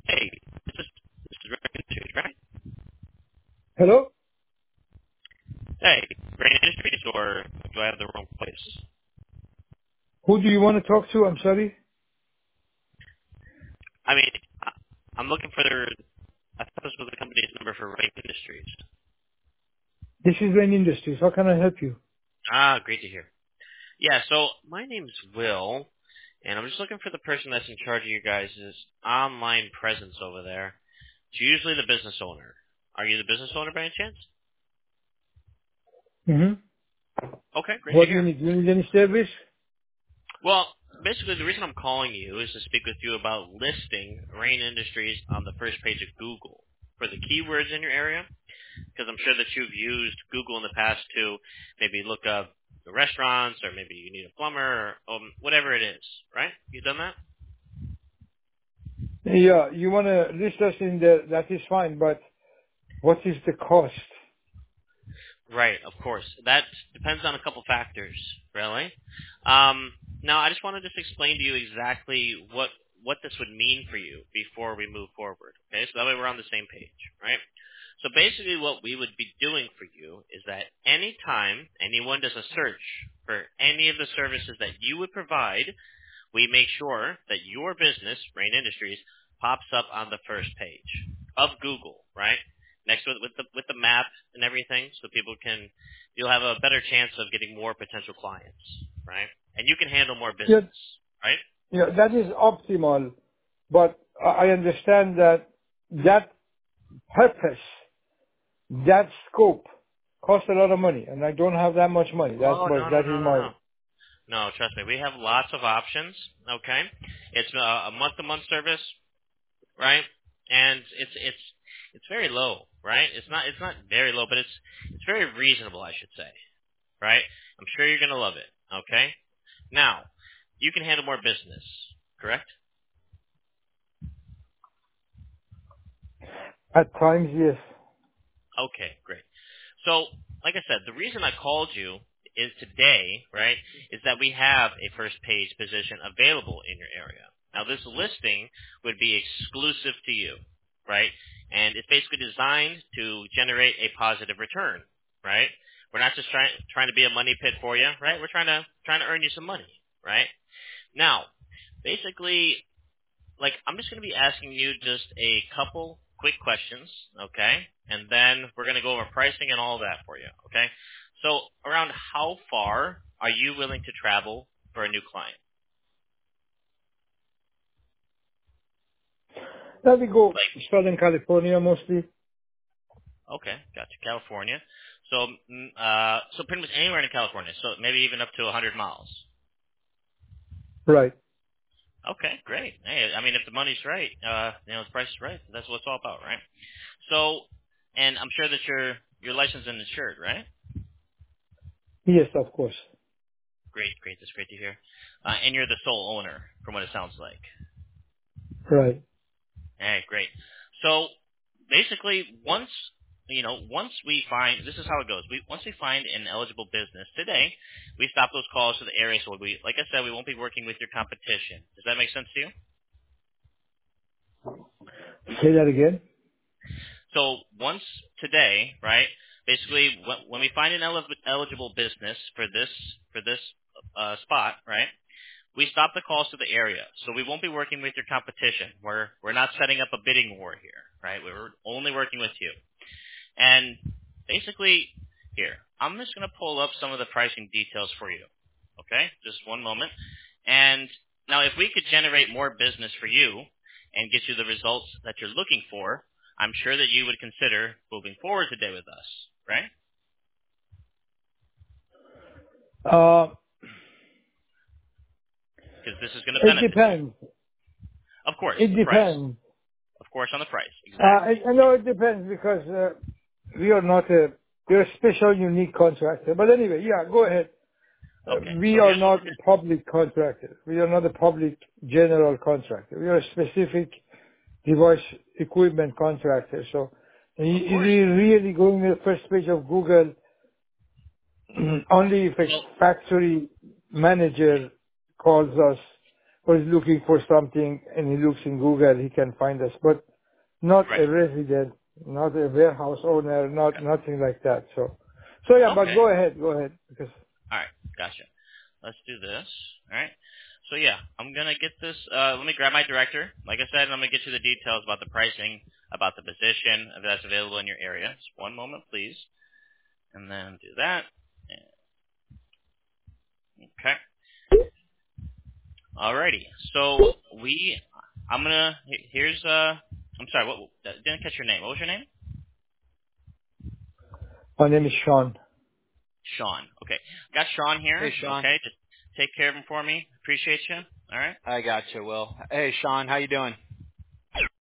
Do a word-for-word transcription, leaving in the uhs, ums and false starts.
Hey, this is this is Rain Industries, right? Hello? Hey, Rain Industries, or do I have the wrong place? Who do you want to talk to? I'm sorry. I mean, I- I'm looking for their. I thought this was the company's number for Rain Industries. This is Rain Industries. How can I help you? Ah, great to hear. Yeah, so my name's Will, and I'm just looking for the person that's in charge of your guys' online presence over there. It's usually the business owner. Are you the business owner by any chance? hmm Okay, great to What do you hear. need? Do you need any service? Well, basically, the reason I'm calling you is to speak with you about listing Rain Industries on the first page of Google for the keywords in your area, because I'm sure that you've used Google in the past to maybe look up the restaurants, or maybe you need a plumber, or um, whatever it is, right? You've done that? Yeah, you want to list us in there, that is fine, but what is the cost? Right, of course. That depends on a couple factors, really. Um, now, I just want to just explain to you exactly what what this would mean for you before we move forward. Okay, so that way we're on the same page, right? So basically, what we would be doing for you is that anytime anyone does a search for any of the services that you would provide, we make sure that your business, Rain Industries, pops up on the first page of Google, right? Next with, with the with the map and everything, so people can, you'll have a better chance of getting more potential clients, right? And you can handle more Yeah, business, right? yeah, that is optimal, but I I understand that that purpose, that scope costs a lot of money, and I don't have that much money. That's Oh what, no no that is no no my, no no! Trust me, we have lots of options. Okay, it's a, a month-to-month service, right? And it's it's it's very low, right? It's not it's not very low, but it's it's very reasonable, I should say, right? I'm sure you're gonna love it. Okay. Now, you can handle more business, correct? at times, yes. Okay, great. So, like I said, the reason I called you is today, right, is that we have a first page position available in your area. Now, this listing would be exclusive to you, right? And it's basically designed to generate a positive return, right? We're not just trying trying to be a money pit for you, right? We're trying to trying to earn you some money, right? Now, basically, like I'm just going to be asking you just a couple quick questions, okay? And then we're going to go over pricing and all that for you, okay? So around how far are you willing to travel for a new client? Let me go Like, Southern California mostly. okay, gotcha, California. So, mm, uh, so pretty much anywhere in California. So maybe even up to one hundred miles. Right. Okay, great. Hey, I mean, if the money's right, uh, you know, the price is right. That's what it's all about, right? So, and I'm sure that you're you're licensed and insured, right? Yes, of course. Great, great. That's great to hear. Uh, and you're the sole owner, from what it sounds like. Right. Hey, great. So basically, once you know, once we find this is how it goes. We once we find an eligible business today, we stop those calls to the area. So we, like I said, we won't be working with your competition. Does that make sense to you? Say that again. So once today, right? Basically, when, when we find an eli- eligible business for this for this uh, spot, right? We stop the calls to the area, so we won't be working with your competition. We're we're not setting up a bidding war here, right? We're only working with you. And basically, here I'm just going to pull up some of the pricing details for you. Okay, just one moment. And now, if we could generate more business for you and get you the results that you're looking for, I'm sure that you would consider moving forward today with us, right? Uh, Because this is going to it benefit you. depends. Of course, It the price. depends. Of course, on the price. Uh, I, Exactly. I know it depends because uh, we are not a, we're a special, unique contractor. But anyway, yeah, go ahead. Uh, Okay, we so are here's what not we're a public contractor. We are not a public general contractor. We are a specific device equipment contractor. So going to. Of if course. we really going to the first page of Google, only if a Well, factory manager calls us or is looking for something and he looks in Google, he can find us. But not Right. a resident, not a warehouse owner, not Okay. nothing like that. So, so yeah. But Okay. go ahead, go ahead, because All right. Gotcha. Let's do this. All right. So yeah, I'm gonna get this. Uh, let me grab my director. Like I said, I'm gonna get you the details about the pricing, about the position that's available in your area. Just one moment, please, and then do that. Okay. Alrighty. So we, I'm gonna. Here's uh. I'm sorry. What? Didn't catch your name. What was your name? my name is Sean. Sean. Okay. Got Sean Hey, here. Sean. Okay. Just take care of him for me. Appreciate you. All right. I got you, Will. Hey, Sean, how you doing?